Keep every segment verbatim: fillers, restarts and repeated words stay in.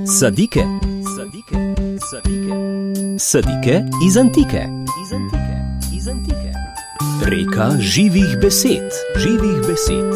Sadike. Sadike. Sadike. Sadike iz antike. Iz antike. Iz antike. Reka živih besed. Živih besed.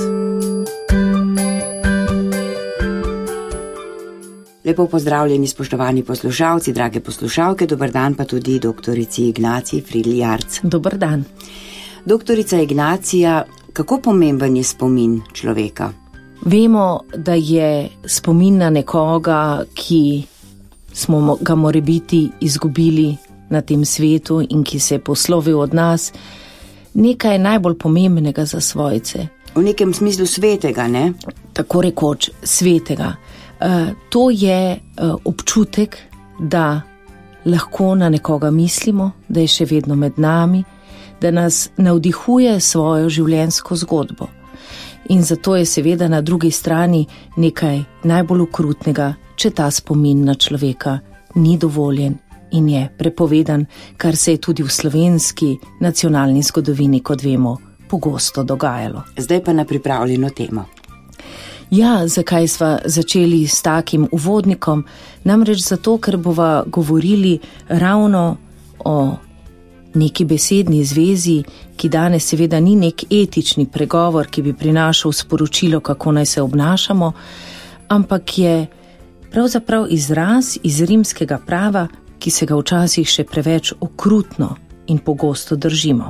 Lepo pozdravljeni, spoštovani poslušalci, drage poslušalke, dober dan pa tudi doktorici Ignaciji Fridl Jarc. Dober dan. Doktorica Ignacija, kako pomemben je spomin človeka? Vemo, da je spomin na nekoga, ki smo ga morebiti izgubili na tem svetu in ki se je poslovil od nas, nekaj najbolj pomembnega za svojce. V nekem smislu svetega, ne? Tako rekoč svetega. Uh, to je uh, občutek, da lahko na nekoga mislimo, da je še vedno med nami, da nas navdihuje svojo življenjsko zgodbo. In zato je seveda na drugi strani nekaj najbolj okrutnega, če ta spomin na človeka ni dovoljen in je prepovedan, kar se je tudi v slovenski nacionalni zgodovini, kot vemo, pogosto dogajalo. Zdaj pa na pripravljeno temo. Ja, zakaj sva začeli s takim uvodnikom? Namreč zato, ker bova govorili ravno o neki besedni zvezi, ki danes seveda ni nek etični pregovor, ki bi prinašal sporočilo, kako naj se obnašamo, ampak je pravzaprav izraz iz rimskega prava, ki se ga včasih še preveč okrutno in pogosto držimo.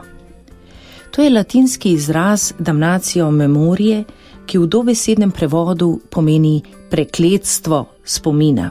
To je latinski izraz damnatio memoriae, ki v dobesednem prevodu pomeni prekletstvo spomina.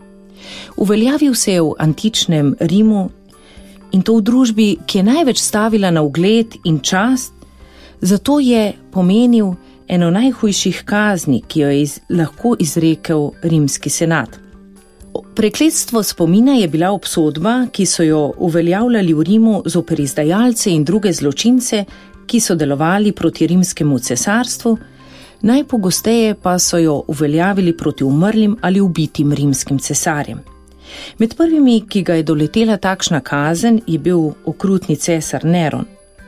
Uveljavil se je v antičnem Rimu in to v družbi, ki je največ stavila na ugled in čast, zato je pomenil eno najhujših kazni, ki jo je iz, lahko izrekel rimski senat. Prekletstvo spomina je bila obsodba, ki so jo uveljavljali v Rimu zoper izdajalce in druge zločince, ki so delovali proti rimskemu cesarstvu, najpogosteje pa so jo uveljavili proti umrlim ali ubitim rimskim cesarjem. Med prvimi, ki ga je doletela takšna kazen, je bil okrutni cesar Neron.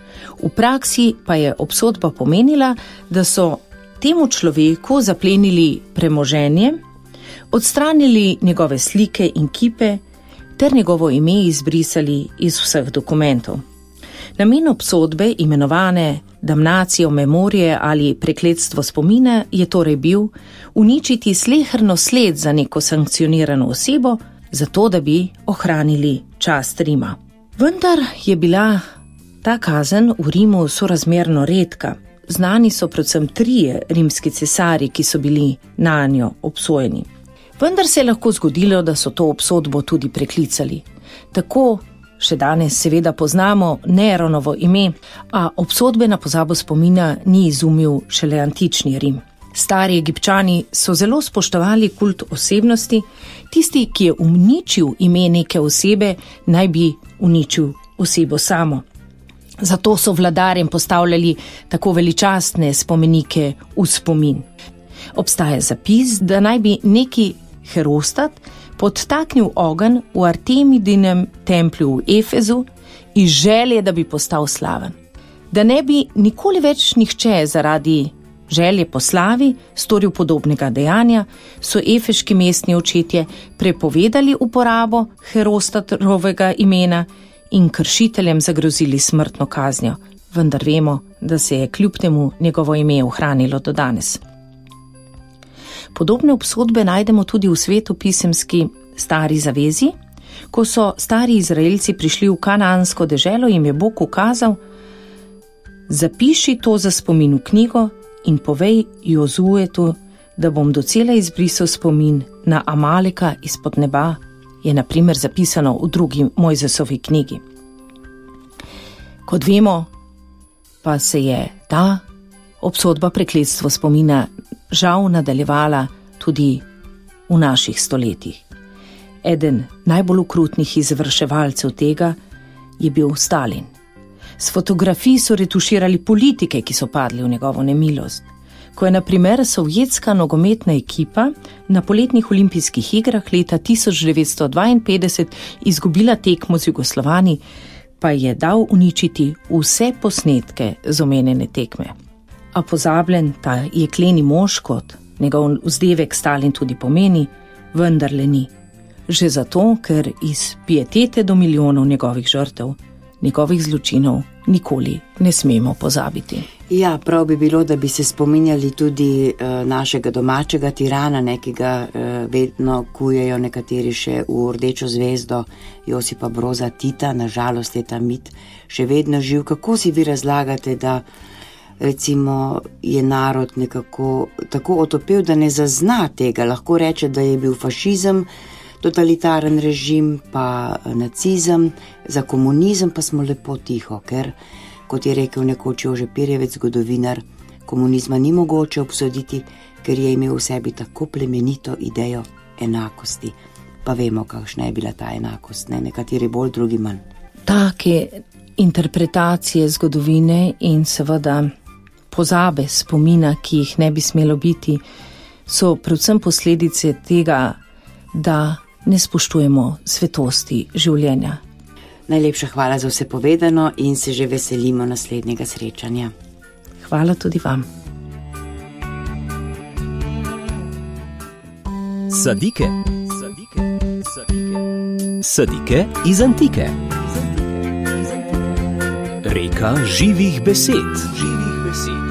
V praksi pa je obsodba pomenila, da so temu človeku zaplenili premoženje, odstranili njegove slike in kipe ter njegovo ime izbrisali iz vseh dokumentov. Namen obsodbe, imenovane damnatio memoriae ali prekletstvo spomina, je torej bil uničiti sleherno sled za neko sankcionirano osebo, zato da bi ohranili čast Rima. Vendar je bila ta kazen v Rimu sorazmerno redka. Znani so predvsem trije rimski cesarji, ki so bili nanjo obsojeni. Vendar se je lahko zgodilo, da so to obsodbo tudi preklicali. Tako še danes seveda poznamo Neronovo ime, a obsodbe na pozabo spomina ni izumil šele antični Rim. Stari Egipčani so zelo spoštovali kult osebnosti, tisti, ki je uničil ime neke osebe, naj bi uničil osebo samo. Zato so vladarjem postavljali tako veličastne spomenike v spomin. Obstaja zapis, da naj bi neki Herostat podtaknil ogenj v Artemidinem templju v Efezu iz želje, da bi postal slaven. Da ne bi nikoli več nihče zaradi želje po slavi storil podobnega dejanja, so efeški mestni očetje prepovedali uporabo Herostatovega imena in kršiteljem zagrozili smrtno kaznjo, vendar vemo, da se je kljub temu njegovo ime ohranilo do danes. Podobne obsodbe najdemo tudi v svetopisemski Stari zavezi. Ko so stari Izraelci prišli v kanaansko deželo, jim je Bog ukazal: zapiši to za spomin v knjigo in povej Jozuetu, da bom docela izbrisal spomin na Amaleka izpod neba, je na primer zapisano v drugi Mojzesovi knjigi. Kot vemo, pa se je ta obsodba prekletstvo spomina žal nadaljevala tudi v naših stoletjih. Eden najbolj okrutnih izvrševalcev tega je bil Stalin. S fotografij so retuširali politike, ki so padli v njegovo nemilost. Ko je na primer sovjetska nogometna ekipa na poletnih olimpijskih igrah leta tisoč devetsto dvainpetdeset izgubila tekmo z Jugoslavani, pa je dal uničiti vse posnetke z omenjene tekme. A pozabljen ta jekleni mož, kot njegov vzdevek Stalin tudi pomeni, vendarle ni. Že zato, ker iz pietete do milijonov njegovih žrtev, njegovih zločinov nikoli ne smemo pozabiti. Ja, prav bi bilo, da bi se spominjali tudi uh, našega domačega tirana, nekega uh, vedno kujejo nekateri še v rdečo zvezdo Josipa Broza Tita. Nažalost je ta mit še vedno živ. Kako si vi razlagate, da recimo je narod nekako tako otopel, da ne zazna tega? Lahko reče, da je bil fašizem, totalitaren režim, pa nacizem, za komunizem pa smo lepo tiho, ker, kot je rekel nekoč Jože Pirjevec, zgodovinar, komunizma ni mogoče obsoditi, ker je imel v sebi tako plemenito idejo enakosti. Pa vemo, kakšna je bila ta enakost, ne? Nekateri bolj, drugi manj. Take interpretacije zgodovine in seveda pozabe spomina, ki jih ne bi smelo biti, so predvsem posledice tega, da ne spoštujemo svetosti življenja. Najlepša hvala za vse povedano in se že veselimo naslednjega srečanja. Hvala tudi vam. Sadike. Sadike. Sadike. Sadike iz antike. Reka živih besed. Živih besed.